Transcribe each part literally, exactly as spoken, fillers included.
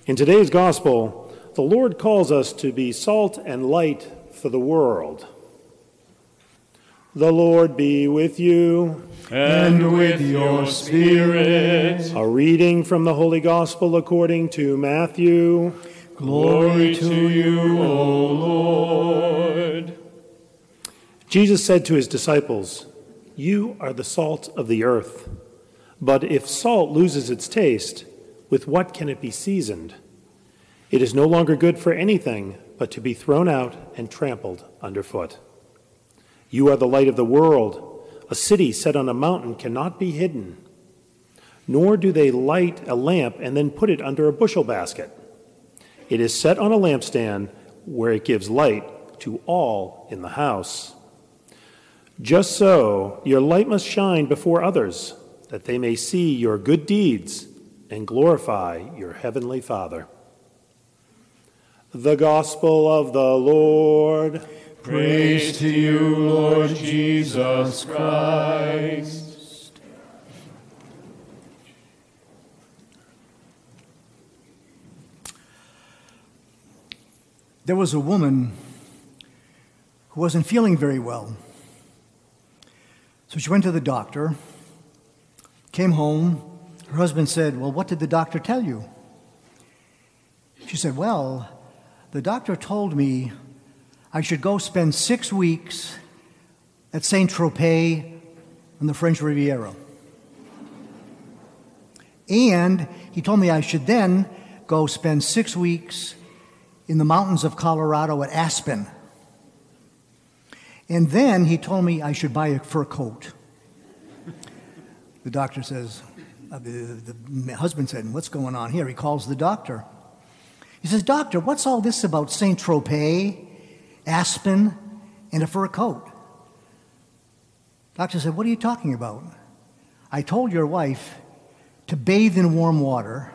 In today's gospel, the Lord calls us to be salt and light for the world. The Lord be with you. And with your spirit. A reading from the Holy Gospel according to Matthew. Glory to you, O Lord. Jesus said to his disciples, "You are the salt of the earth. But if salt loses its taste, with what can it be seasoned? It is no longer good for anything but to be thrown out and trampled underfoot. You are the light of the world. A city set on a mountain cannot be hidden. Nor do they light a lamp and then put it under a bushel basket. It is set on a lampstand where it gives light to all in the house. Just so, your light must shine before others, that they may see your good deeds and glorify your heavenly Father." The Gospel of the Lord. Praise to you, Lord Jesus Christ. There was a woman who wasn't feeling very well. So she went to the doctor, came home. Her husband said, "Well, what did the doctor tell you?" She said, "Well, the doctor told me I should go spend six weeks at Saint-Tropez on the French Riviera. And he told me I should then go spend six weeks in the mountains of Colorado at Aspen. And then he told me I should buy a fur coat." The doctor says, uh, the, the husband said, "What's going on here?" He calls the doctor. He says, "Doctor, what's all this about Saint-Tropez, Aspen, and a fur coat?" Doctor said, "What are you talking about?" "I told your wife to bathe in warm water,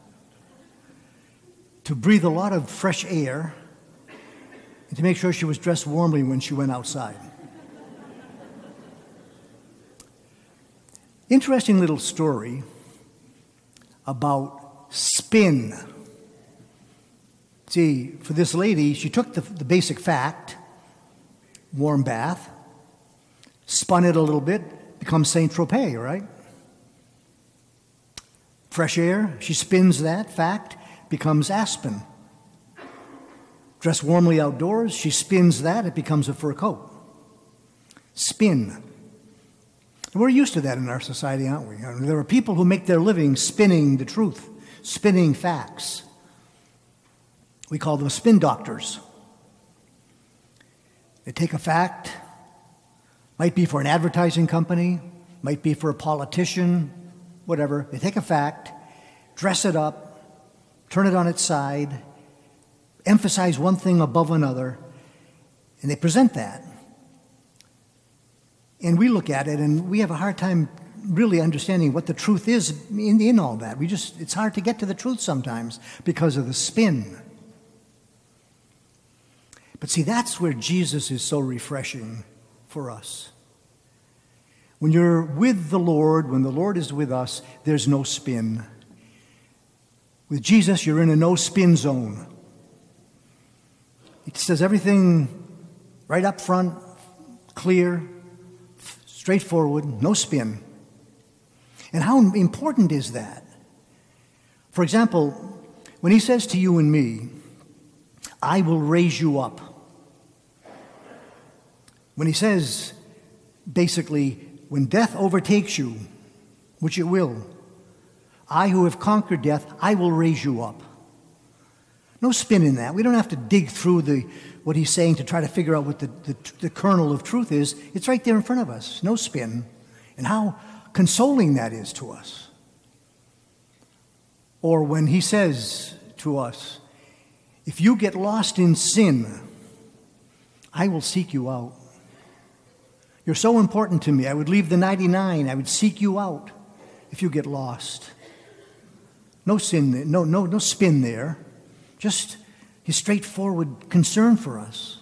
to breathe a lot of fresh air, and to make sure she was dressed warmly when she went outside." Interesting little story about spin. See, for this lady, she took the, the basic fact, warm bath, spun it a little bit, becomes Saint-Tropez, right? Fresh air, she spins that fact, becomes Aspen. Dress warmly outdoors, she spins that, it becomes a fur coat. Spin. And we're used to that in our society, aren't we? I mean, there are people who make their living spinning the truth, spinning facts. We call them spin doctors. They take a fact, might be for an advertising company, might be for a politician, whatever. They take a fact, dress it up, turn it on its side, emphasize one thing above another, and they present that. And we look at it and we have a hard time really understanding what the truth is in, in all that. We just, it's hard to get to the truth sometimes because of the spin. But see, that's where Jesus is so refreshing for us. When you're with the Lord, when the Lord is with us, there's no spin. With Jesus, you're in a no-spin zone. It says everything right up front, clear, straightforward, no spin. And how important is that? For example, when he says to you and me, "I will raise you up." When he says, basically, when death overtakes you, which it will, "I who have conquered death, I will raise you up." No spin in that. We don't have to dig through the what he's saying to try to figure out what the, the, the kernel of truth is. It's right there in front of us. No spin. And how consoling that is to us. Or when he says to us, "If you get lost in sin, I will seek you out. You're so important to me. I would leave the ninety-nine. I would seek you out if you get lost." No sin, no, no, no spin there. Just his straightforward concern for us.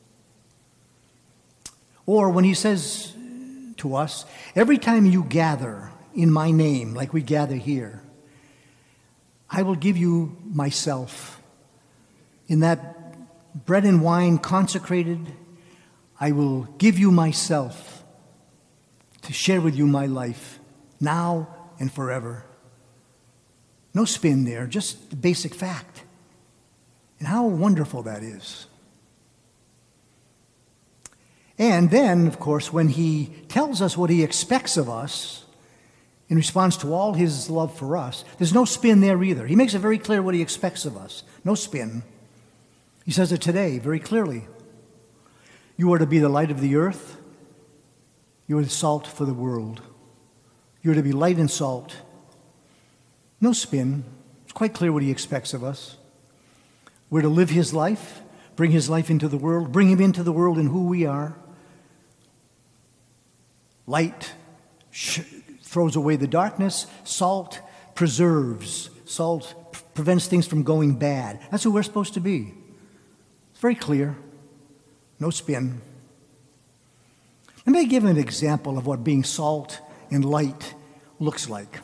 Or when he says to us, "Every time you gather in my name, like we gather here, I will give you myself. In that bread and wine consecrated, I will give you myself to share with you my life, now and forever. No spin there, just the basic fact. And how wonderful that is. And then, of course, when he tells us what he expects of us in response to all his love for us, there's no spin there either. He makes it very clear what he expects of us. No spin. He says it today very clearly. You are to be the light of the earth. You are the salt for the world. You are to be light and salt. No spin. It's quite clear what he expects of us. We're to live his life, bring his life into the world, bring him into the world in who we are. Light sh- throws away the darkness. Salt preserves. Salt p- prevents things from going bad. That's who we're supposed to be. It's very clear. No spin. Let me give an example of what being salt and light looks like.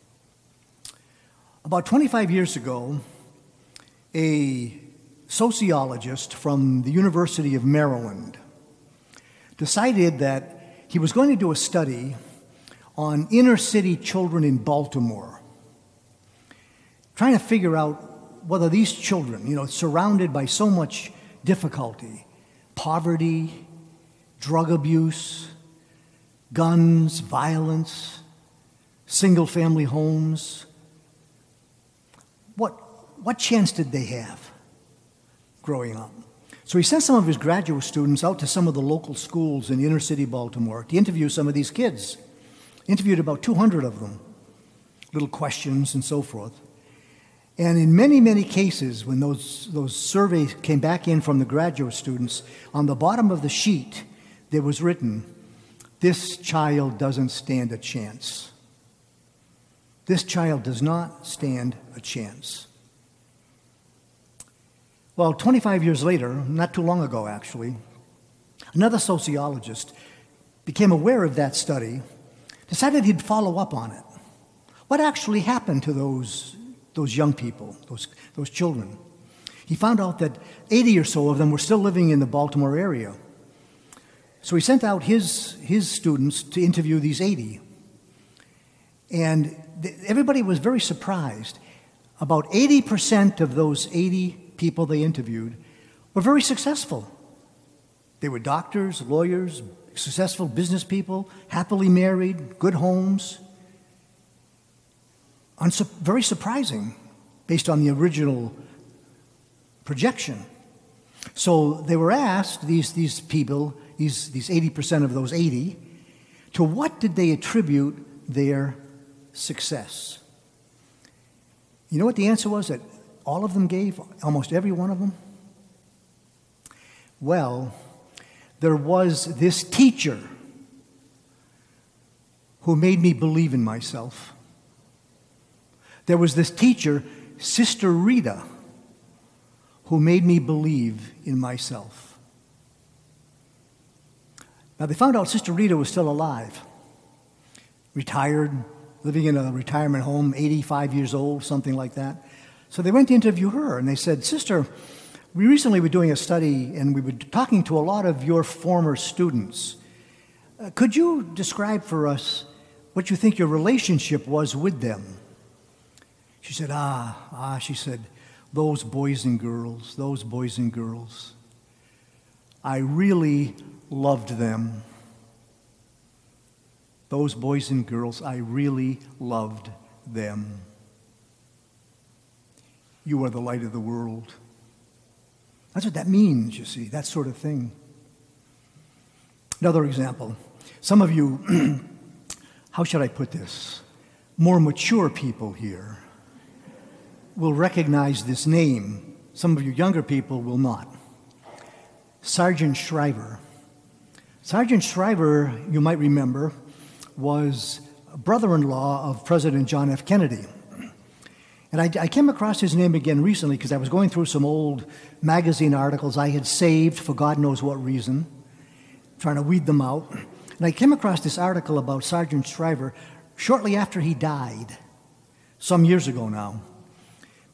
About twenty-five years ago, a sociologist from the University of Maryland decided that he was going to do a study on inner city children in Baltimore, trying to figure out whether these children, you know, surrounded by so much difficulty, poverty, drug abuse, guns, violence, single-family homes, what, what chance did they have growing up? So he sent some of his graduate students out to some of the local schools in inner city Baltimore to interview some of these kids. Interviewed about two hundred of them, little questions and so forth. And in many, many cases, when those, those surveys came back in from the graduate students, on the bottom of the sheet, there was written, "This child doesn't stand a chance. This child does not stand a chance." Well, twenty-five years later, not too long ago actually, another sociologist became aware of that study, decided he'd follow up on it. What actually happened to those, those young people, those, those children? He found out that eighty or so of them were still living in the Baltimore area. So he sent out his, his students to interview these eighty. And th- everybody was very surprised. About eighty percent of those eighty people they interviewed were very successful. They were doctors, lawyers, successful business people, happily married, good homes. Unsu- very surprising based on the original projection. So they were asked, these, these people, these, these eighty percent of those eighty, to what did they attribute their success? You know what the answer was that all of them gave, almost every one of them? Well, there was this teacher who made me believe in myself. There was this teacher, Sister Rita, who made me believe in myself. Now, they found out Sister Rita was still alive, retired, living in a retirement home, eighty-five years old, something like that. So they went to interview her, and they said, "Sister, we recently were doing a study, and we were talking to a lot of your former students. Uh, could you describe for us what you think your relationship was with them?" She said, ah, ah, she said, "Those boys and girls, those boys and girls. I really loved them. Those boys and girls, I really loved them. You are the light of the world." That's what that means, you see, that sort of thing. Another example. Some of you, how should I put this? More mature people here will recognize this name. Some of you younger people will not. Sargent Shriver. Sargent Shriver, you might remember, was a brother-in-law of President John F. Kennedy. And I, I came across his name again recently because I was going through some old magazine articles I had saved for God knows what reason, trying to weed them out. And I came across this article about Sargent Shriver shortly after he died, some years ago now.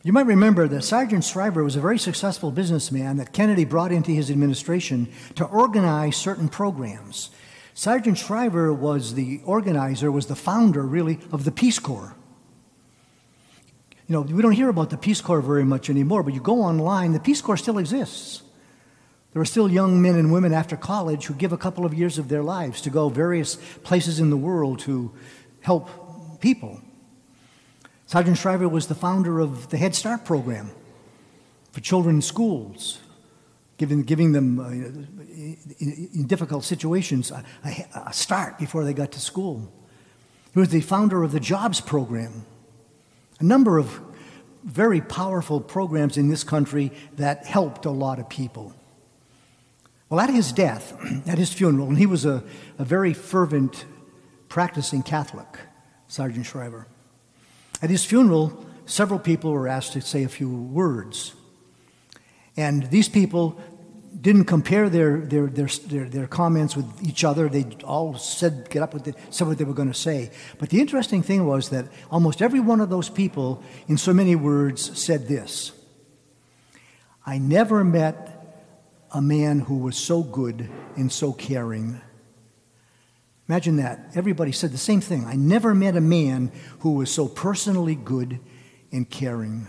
You might remember that Sergeant Shriver was a very successful businessman that Kennedy brought into his administration to organize certain programs. Sergeant Shriver was the organizer, was the founder, really, of the Peace Corps. You know, we don't hear about the Peace Corps very much anymore, but you go online, the Peace Corps still exists. There are still young men and women after college who give a couple of years of their lives to go various places in the world to help people. Sergeant Shriver was the founder of the Head Start program for children in schools, giving, giving them, uh, in, in difficult situations, a, a, a start before they got to school. He was the founder of the Jobs program, a number of very powerful programs in this country that helped a lot of people. Well, at his death, at his funeral, and he was a, a very fervent, practicing Catholic, Sergeant Shriver. At his funeral, several people were asked to say a few words. And these people didn't compare their, their, their, their, their comments with each other. They all said, get up with it, said what they were going to say. But the interesting thing was that almost every one of those people, in so many words, said this: I never met a man who was so good and so caring. Imagine that. Everybody said the same thing. I never met a man who was so personally good and caring.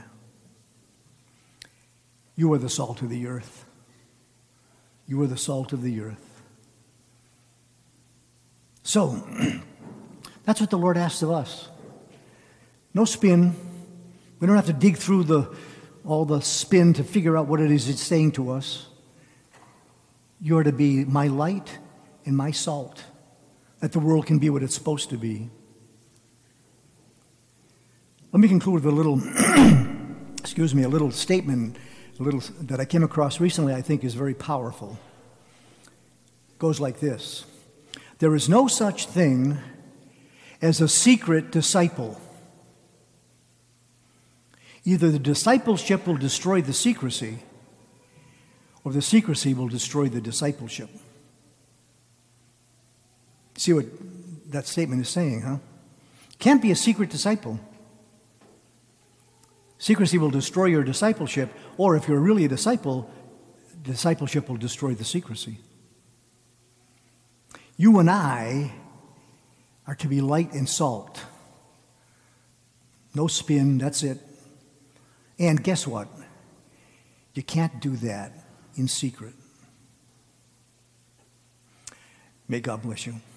You are the salt of the earth. You are the salt of the earth. So, that's what the Lord asks of us. No spin. We don't have to dig through the all the spin to figure out what it is it's saying to us. You are to be my light and my salt, that the world can be what it's supposed to be. Let me conclude with a little, excuse me, a little statement, a little that I came across recently. I think is very powerful. It goes like this: there is no such thing as a secret disciple. Either the discipleship will destroy the secrecy, or the secrecy will destroy the discipleship. See what that statement is saying, huh? Can't be a secret disciple. Secrecy will destroy your discipleship, or if you're really a disciple, discipleship will destroy the secrecy. You and I are to be light and salt. No spin, that's it. And guess what? You can't do that in secret. May God bless you.